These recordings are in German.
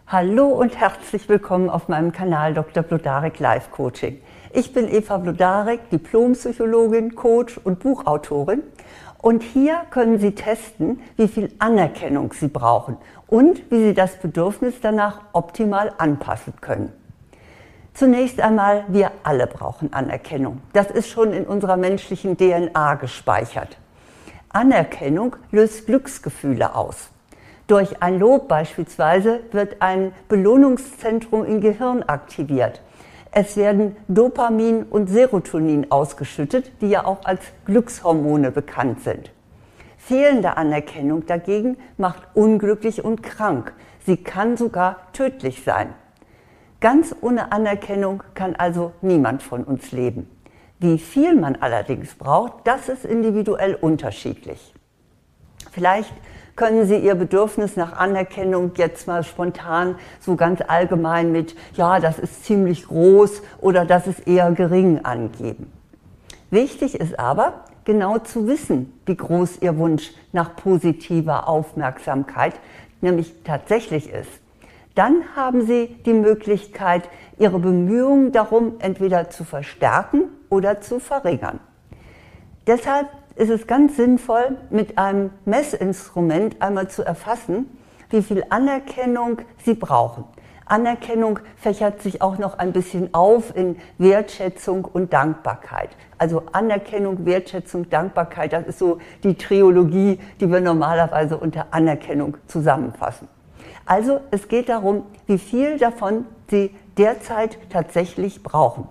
Hallo und herzlich willkommen auf meinem Kanal Dr. Blodarek Life Coaching. Ich bin Eva Blodarek, Diplompsychologin, Coach und Buchautorin. Und hier können Sie testen, wie viel Anerkennung Sie brauchen und wie Sie das Bedürfnis danach optimal anpassen können. Zunächst einmal, wir alle brauchen Anerkennung. Das ist schon in unserer menschlichen DNA gespeichert. Anerkennung löst Glücksgefühle aus. Durch ein Lob beispielsweise wird ein Belohnungszentrum im Gehirn aktiviert. Es werden Dopamin und Serotonin ausgeschüttet, die ja auch als Glückshormone bekannt sind. Fehlende Anerkennung dagegen macht unglücklich und krank. Sie kann sogar tödlich sein. Ganz ohne Anerkennung kann also niemand von uns leben. Wie viel man allerdings braucht, das ist individuell unterschiedlich. Vielleicht können Sie Ihr Bedürfnis nach Anerkennung jetzt mal spontan so ganz allgemein mit ja, das ist ziemlich groß oder das ist eher gering angeben. Wichtig ist aber, genau zu wissen, wie groß Ihr Wunsch nach positiver Aufmerksamkeit nämlich tatsächlich ist. Dann haben Sie die Möglichkeit, Ihre Bemühungen darum entweder zu verstärken oder zu verringern. Deshalb ist es ganz sinnvoll, mit einem Messinstrument einmal zu erfassen, wie viel Anerkennung Sie brauchen. Anerkennung fächert sich auch noch ein bisschen auf in Wertschätzung und Dankbarkeit. Also Anerkennung, Wertschätzung, Dankbarkeit, das ist so die Triologie, die wir normalerweise unter Anerkennung zusammenfassen. Also es geht darum, wie viel davon Sie derzeit tatsächlich brauchen.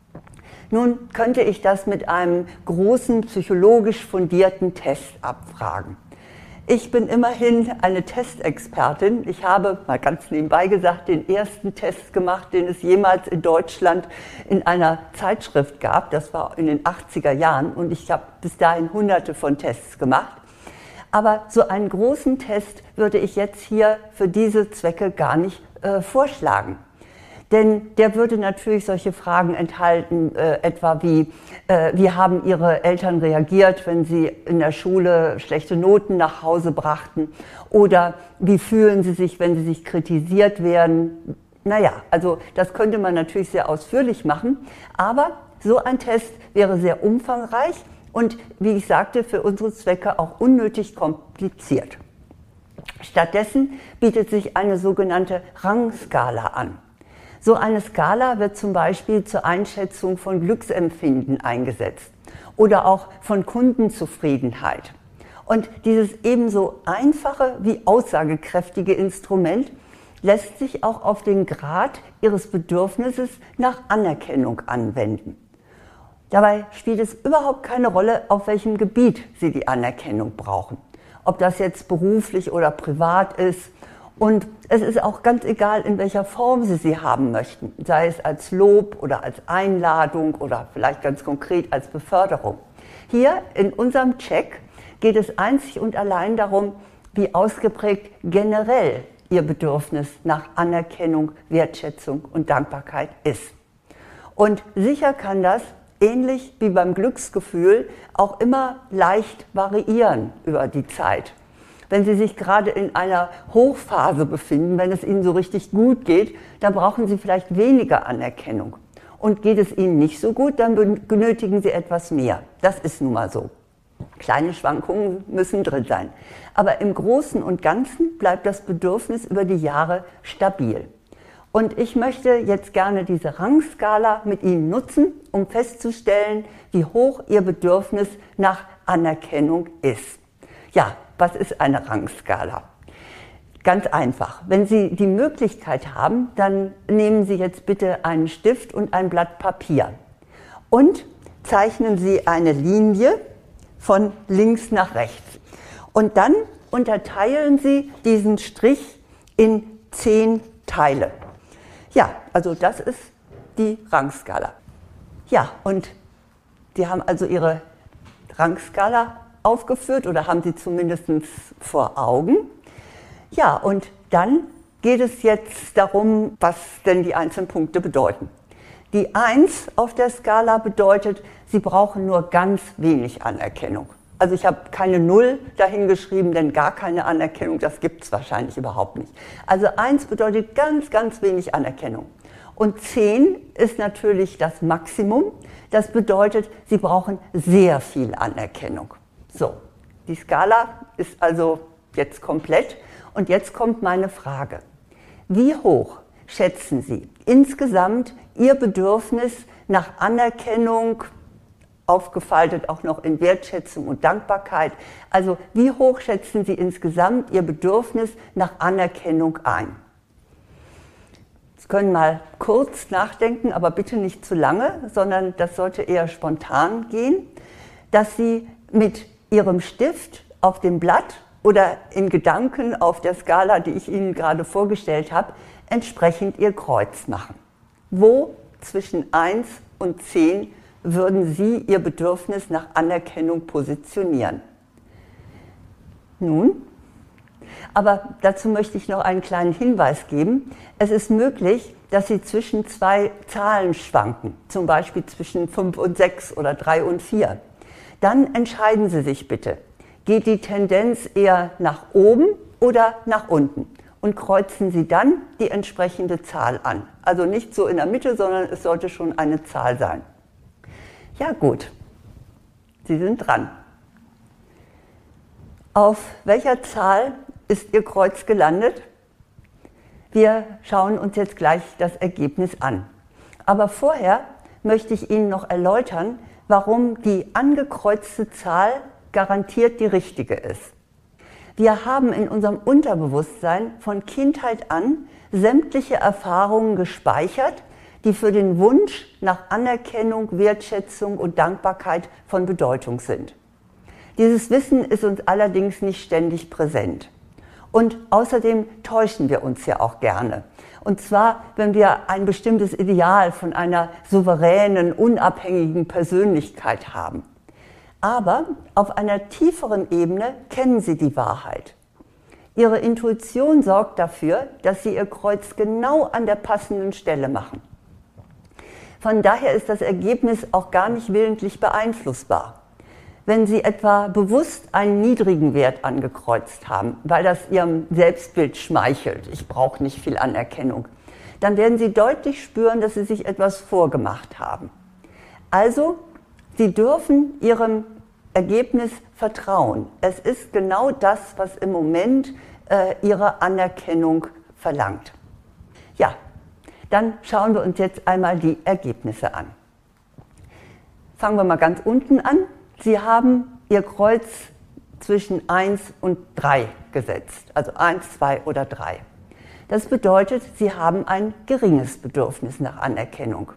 Nun könnte ich das mit einem großen psychologisch fundierten Test abfragen. Ich bin immerhin eine Testexpertin. Ich habe, mal ganz nebenbei gesagt, den ersten Test gemacht, den es jemals in Deutschland in einer Zeitschrift gab. Das war in den 80er Jahren und ich habe bis dahin hunderte von Tests gemacht. Aber so einen großen Test würde ich jetzt hier für diese Zwecke gar nicht vorschlagen. Denn der würde natürlich solche Fragen enthalten, etwa wie haben Ihre Eltern reagiert, wenn Sie in der Schule schlechte Noten nach Hause brachten? Oder wie fühlen Sie sich, wenn Sie sich kritisiert werden? Naja, also das könnte man natürlich sehr ausführlich machen, aber so ein Test wäre sehr umfangreich und, wie ich sagte, für unsere Zwecke auch unnötig kompliziert. Stattdessen bietet sich eine sogenannte Rangskala an. So eine Skala wird zum Beispiel zur Einschätzung von Glücksempfinden eingesetzt oder auch von Kundenzufriedenheit. Und dieses ebenso einfache wie aussagekräftige Instrument lässt sich auch auf den Grad Ihres Bedürfnisses nach Anerkennung anwenden. Dabei spielt es überhaupt keine Rolle, auf welchem Gebiet Sie die Anerkennung brauchen. Ob das jetzt beruflich oder privat ist. Und es ist auch ganz egal, in welcher Form Sie sie haben möchten, sei es als Lob oder als Einladung oder vielleicht ganz konkret als Beförderung. Hier in unserem Check geht es einzig und allein darum, wie ausgeprägt generell Ihr Bedürfnis nach Anerkennung, Wertschätzung und Dankbarkeit ist. Und sicher kann das, ähnlich wie beim Glücksgefühl, auch immer leicht variieren über die Zeit. Wenn Sie sich gerade in einer Hochphase befinden, wenn es Ihnen so richtig gut geht, dann brauchen Sie vielleicht weniger Anerkennung. Und geht es Ihnen nicht so gut, dann benötigen Sie etwas mehr. Das ist nun mal so. Kleine Schwankungen müssen drin sein. Aber im Großen und Ganzen bleibt das Bedürfnis über die Jahre stabil. Und ich möchte jetzt gerne diese Rangskala mit Ihnen nutzen, um festzustellen, wie hoch Ihr Bedürfnis nach Anerkennung ist. Ja, was ist eine Rangskala? Ganz einfach. Wenn Sie die Möglichkeit haben, dann nehmen Sie jetzt bitte einen Stift und ein Blatt Papier und zeichnen Sie eine Linie von links nach rechts. Und dann unterteilen Sie diesen Strich in 10 Teile. Ja, also das ist die Rangskala. Ja, und Sie haben also Ihre Rangskala aufgeführt oder haben sie zumindest vor Augen. Ja, und dann geht es jetzt darum, was denn die einzelnen Punkte bedeuten. Die 1 auf der Skala bedeutet, Sie brauchen nur ganz wenig Anerkennung. Also ich habe keine 0 dahingeschrieben, denn gar keine Anerkennung, das gibt es wahrscheinlich überhaupt nicht. Also 1 bedeutet ganz, ganz wenig Anerkennung. Und 10 ist natürlich das Maximum. Das bedeutet, Sie brauchen sehr viel Anerkennung. So, die Skala ist also jetzt komplett. Und jetzt kommt meine Frage. Wie hoch schätzen Sie insgesamt Ihr Bedürfnis nach Anerkennung, aufgefaltet auch noch in Wertschätzung und Dankbarkeit? Also wie hoch schätzen Sie insgesamt Ihr Bedürfnis nach Anerkennung ein? Sie können mal kurz nachdenken, aber bitte nicht zu lange, sondern das sollte eher spontan gehen, dass Sie mit Ihrem Stift auf dem Blatt oder in Gedanken auf der Skala, die ich Ihnen gerade vorgestellt habe, entsprechend Ihr Kreuz machen. Wo zwischen 1 und 10 würden Sie Ihr Bedürfnis nach Anerkennung positionieren? Nun, aber dazu möchte ich noch einen kleinen Hinweis geben. Es ist möglich, dass Sie zwischen 2 Zahlen schwanken, zum Beispiel zwischen 5 und 6 oder 3 und 4. Dann entscheiden Sie sich bitte. Geht die Tendenz eher nach oben oder nach unten? Und kreuzen Sie dann die entsprechende Zahl an. Also nicht so in der Mitte, sondern es sollte schon eine Zahl sein. Ja gut, Sie sind dran. Auf welcher Zahl ist Ihr Kreuz gelandet? Wir schauen uns jetzt gleich das Ergebnis an. Aber vorher möchte ich Ihnen noch erläutern, warum die angekreuzte Zahl garantiert die richtige ist. Wir haben in unserem Unterbewusstsein von Kindheit an sämtliche Erfahrungen gespeichert, die für den Wunsch nach Anerkennung, Wertschätzung und Dankbarkeit von Bedeutung sind. Dieses Wissen ist uns allerdings nicht ständig präsent. Und außerdem täuschen wir uns ja auch gerne. Und zwar, wenn wir ein bestimmtes Ideal von einer souveränen, unabhängigen Persönlichkeit haben. Aber auf einer tieferen Ebene kennen Sie die Wahrheit. Ihre Intuition sorgt dafür, dass Sie Ihr Kreuz genau an der passenden Stelle machen. Von daher ist das Ergebnis auch gar nicht willentlich beeinflussbar. Wenn Sie etwa bewusst einen niedrigen Wert angekreuzt haben, weil das Ihrem Selbstbild schmeichelt, ich brauche nicht viel Anerkennung, dann werden Sie deutlich spüren, dass Sie sich etwas vorgemacht haben. Also, Sie dürfen Ihrem Ergebnis vertrauen. Es ist genau das, was im Moment Ihre Anerkennung verlangt. Ja, dann schauen wir uns jetzt einmal die Ergebnisse an. Fangen wir mal ganz unten an. Sie haben Ihr Kreuz zwischen 1 und 3 gesetzt, also 1, 2 oder 3. Das bedeutet, Sie haben ein geringes Bedürfnis nach Anerkennung.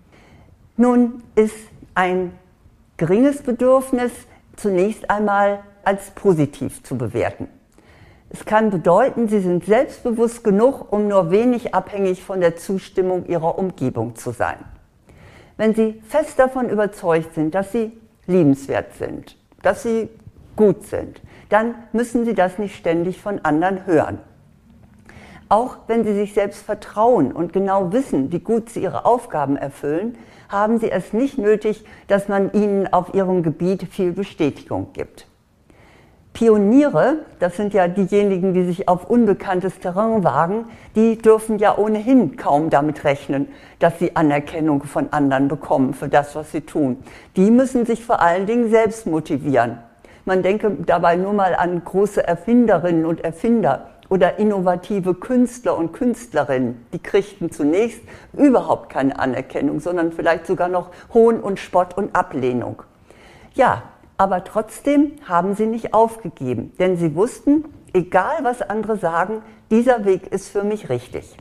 Nun ist ein geringes Bedürfnis zunächst einmal als positiv zu bewerten. Es kann bedeuten, Sie sind selbstbewusst genug, um nur wenig abhängig von der Zustimmung Ihrer Umgebung zu sein. Wenn Sie fest davon überzeugt sind, dass Sie liebenswert sind, dass Sie gut sind, dann müssen Sie das nicht ständig von anderen hören. Auch wenn Sie sich selbst vertrauen und genau wissen, wie gut Sie Ihre Aufgaben erfüllen, haben Sie es nicht nötig, dass man Ihnen auf Ihrem Gebiet viel Bestätigung gibt. Pioniere, das sind ja diejenigen, die sich auf unbekanntes Terrain wagen, die dürfen ja ohnehin kaum damit rechnen, dass sie Anerkennung von anderen bekommen für das, was sie tun. Die müssen sich vor allen Dingen selbst motivieren. Man denke dabei nur mal an große Erfinderinnen und Erfinder oder innovative Künstler und Künstlerinnen. Die kriegten zunächst überhaupt keine Anerkennung, sondern vielleicht sogar noch Hohn und Spott und Ablehnung. Ja, aber trotzdem haben sie nicht aufgegeben, denn sie wussten, egal was andere sagen, dieser Weg ist für mich richtig.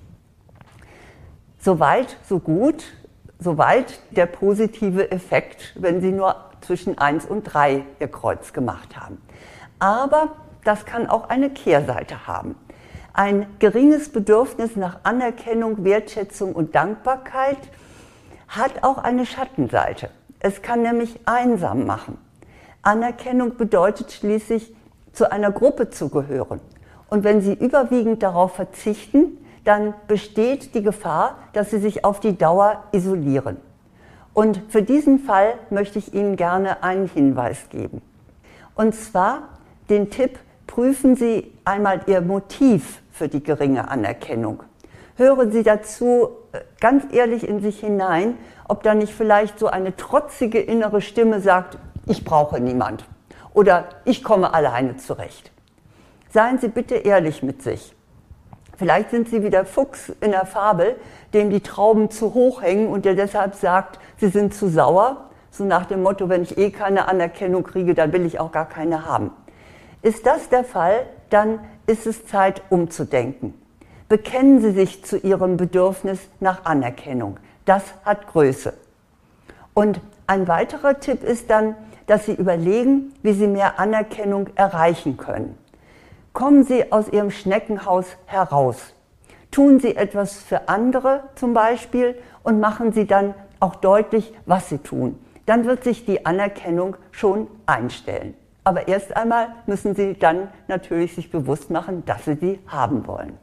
Soweit, so gut, soweit der positive Effekt, wenn sie nur zwischen 1 und 3 ihr Kreuz gemacht haben. Aber das kann auch eine Kehrseite haben. Ein geringes Bedürfnis nach Anerkennung, Wertschätzung und Dankbarkeit hat auch eine Schattenseite. Es kann nämlich einsam machen. Anerkennung bedeutet schließlich, zu einer Gruppe zu gehören. Und wenn Sie überwiegend darauf verzichten, dann besteht die Gefahr, dass Sie sich auf die Dauer isolieren. Und für diesen Fall möchte ich Ihnen gerne einen Hinweis geben. Und zwar den Tipp, prüfen Sie einmal Ihr Motiv für die geringe Anerkennung. Hören Sie dazu ganz ehrlich in sich hinein, ob da nicht vielleicht so eine trotzige innere Stimme sagt, ich brauche niemand oder ich komme alleine zurecht. Seien Sie bitte ehrlich mit sich. Vielleicht sind Sie wie der Fuchs in der Fabel, dem die Trauben zu hoch hängen und der deshalb sagt, sie sind zu sauer. So nach dem Motto, wenn ich eh keine Anerkennung kriege, dann will ich auch gar keine haben. Ist das der Fall, dann ist es Zeit umzudenken. Bekennen Sie sich zu Ihrem Bedürfnis nach Anerkennung. Das hat Größe. Und ein weiterer Tipp ist dann, dass Sie überlegen, wie Sie mehr Anerkennung erreichen können. Kommen Sie aus Ihrem Schneckenhaus heraus. Tun Sie etwas für andere zum Beispiel und machen Sie dann auch deutlich, was Sie tun. Dann wird sich die Anerkennung schon einstellen. Aber erst einmal müssen Sie dann natürlich sich bewusst machen, dass Sie sie haben wollen.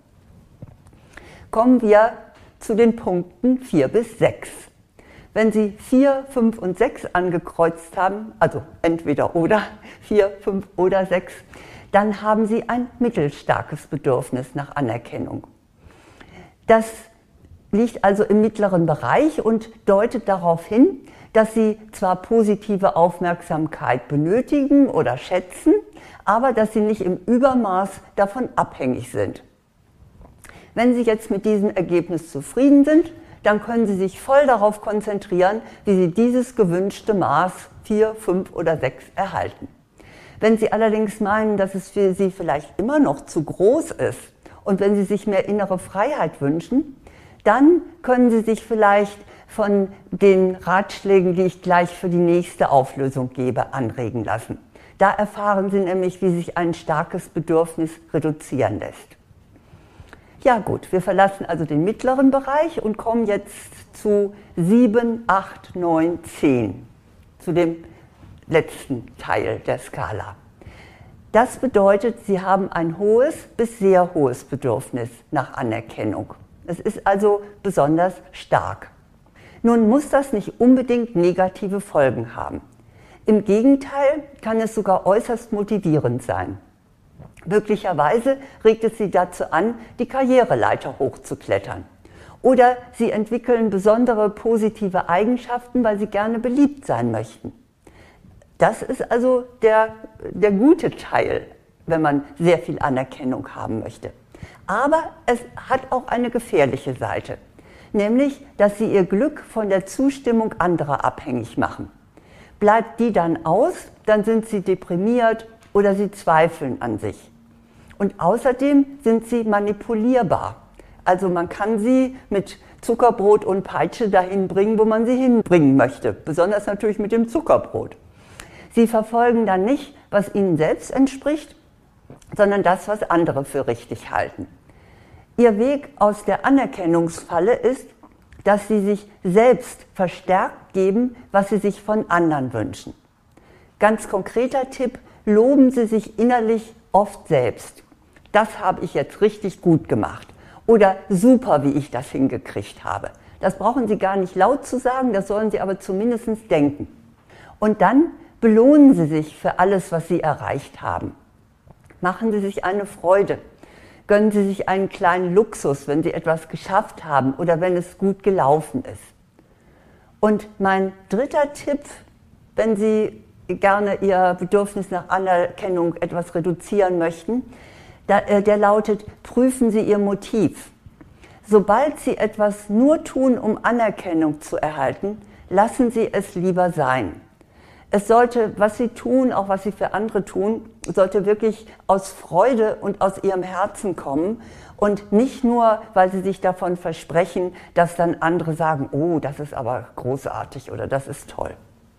Kommen wir zu den Punkten 4 bis 6. Wenn Sie 4, 5 und 6 angekreuzt haben, also entweder oder, 4, 5 oder 6, dann haben Sie ein mittelstarkes Bedürfnis nach Anerkennung. Das liegt also im mittleren Bereich und deutet darauf hin, dass Sie zwar positive Aufmerksamkeit benötigen oder schätzen, aber dass Sie nicht im Übermaß davon abhängig sind. Wenn Sie jetzt mit diesem Ergebnis zufrieden sind, dann können Sie sich voll darauf konzentrieren, wie Sie dieses gewünschte Maß 4, 5 oder 6 erhalten. Wenn Sie allerdings meinen, dass es für Sie vielleicht immer noch zu groß ist und wenn Sie sich mehr innere Freiheit wünschen, dann können Sie sich vielleicht von den Ratschlägen, die ich gleich für die nächste Auflösung gebe, anregen lassen. Da erfahren Sie nämlich, wie sich ein starkes Bedürfnis reduzieren lässt. Ja gut, wir verlassen also den mittleren Bereich und kommen jetzt zu 7, 8, 9, 10, zu dem letzten Teil der Skala. Das bedeutet, Sie haben ein hohes bis sehr hohes Bedürfnis nach Anerkennung. Es ist also besonders stark. Nun muss das nicht unbedingt negative Folgen haben. Im Gegenteil kann es sogar äußerst motivierend sein. Möglicherweise regt es Sie dazu an, die Karriereleiter hochzuklettern. Oder Sie entwickeln besondere positive Eigenschaften, weil Sie gerne beliebt sein möchten. Das ist also der gute Teil, wenn man sehr viel Anerkennung haben möchte. Aber es hat auch eine gefährliche Seite, nämlich, dass Sie Ihr Glück von der Zustimmung anderer abhängig machen. Bleibt die dann aus, dann sind Sie deprimiert oder Sie zweifeln an sich. Und außerdem sind Sie manipulierbar. Also man kann Sie mit Zuckerbrot und Peitsche dahin bringen, wo man Sie hinbringen möchte, besonders natürlich mit dem Zuckerbrot. Sie verfolgen dann nicht, was Ihnen selbst entspricht, sondern das, was andere für richtig halten. Ihr Weg aus der Anerkennungsfalle ist, dass Sie sich selbst verstärkt geben, was Sie sich von anderen wünschen. Ganz konkreter Tipp, loben Sie sich innerlich oft selbst. Das habe ich jetzt richtig gut gemacht. Oder super, wie ich das hingekriegt habe. Das brauchen Sie gar nicht laut zu sagen, das sollen Sie aber zumindest denken. Und dann belohnen Sie sich für alles, was Sie erreicht haben. Machen Sie sich eine Freude. Gönnen Sie sich einen kleinen Luxus, wenn Sie etwas geschafft haben oder wenn es gut gelaufen ist. Und mein dritter Tipp, wenn Sie gerne Ihr Bedürfnis nach Anerkennung etwas reduzieren möchten, der lautet, prüfen Sie Ihr Motiv. Sobald Sie etwas nur tun, um Anerkennung zu erhalten, lassen Sie es lieber sein. Es sollte, was Sie tun, auch was Sie für andere tun, sollte wirklich aus Freude und aus Ihrem Herzen kommen und nicht nur, weil Sie sich davon versprechen, dass dann andere sagen, oh, das ist aber großartig oder das ist toll.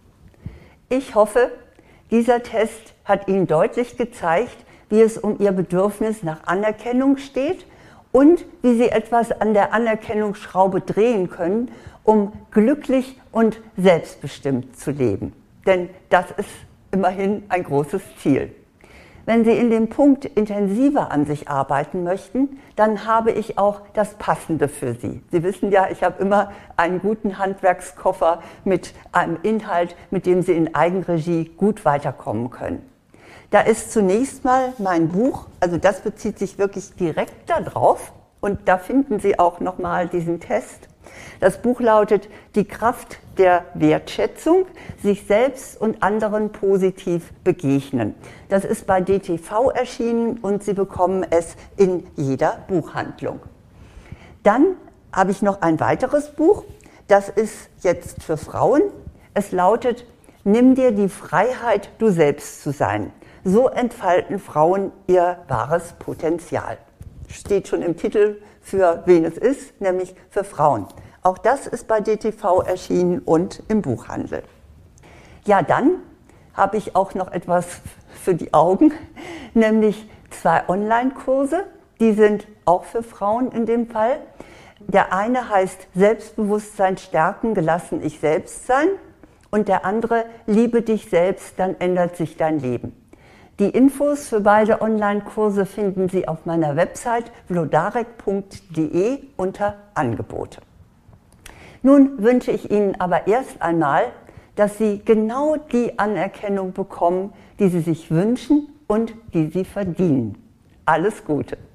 Ich hoffe, dieser Test hat Ihnen deutlich gezeigt, wie es um Ihr Bedürfnis nach Anerkennung steht und wie Sie etwas an der Anerkennungsschraube drehen können, um glücklich und selbstbestimmt zu leben. Denn das ist immerhin ein großes Ziel. Wenn Sie in dem Punkt intensiver an sich arbeiten möchten, dann habe ich auch das Passende für Sie. Sie wissen ja, ich habe immer einen guten Handwerkskoffer mit einem Inhalt, mit dem Sie in Eigenregie gut weiterkommen können. Da ist zunächst mal mein Buch, also das bezieht sich wirklich direkt darauf und da finden Sie auch nochmal diesen Test. Das Buch lautet Die Kraft der Wertschätzung, sich selbst und anderen positiv begegnen. Das ist bei DTV erschienen und Sie bekommen es in jeder Buchhandlung. Dann habe ich noch ein weiteres Buch, das ist jetzt für Frauen. Es lautet Nimm dir die Freiheit, du selbst zu sein. So entfalten Frauen ihr wahres Potenzial. Steht schon im Titel, für wen es ist, nämlich für Frauen. Auch das ist bei DTV erschienen und im Buchhandel. Ja, dann habe ich auch noch etwas für die Augen, nämlich 2 Online-Kurse. Die sind auch für Frauen in dem Fall. Der eine heißt Selbstbewusstsein stärken, gelassen ich selbst sein. Und der andere Liebe dich selbst, dann ändert sich dein Leben. Die Infos für beide Online-Kurse finden Sie auf meiner Website vlodarek.de unter Angebote. Nun wünsche ich Ihnen aber erst einmal, dass Sie genau die Anerkennung bekommen, die Sie sich wünschen und die Sie verdienen. Alles Gute!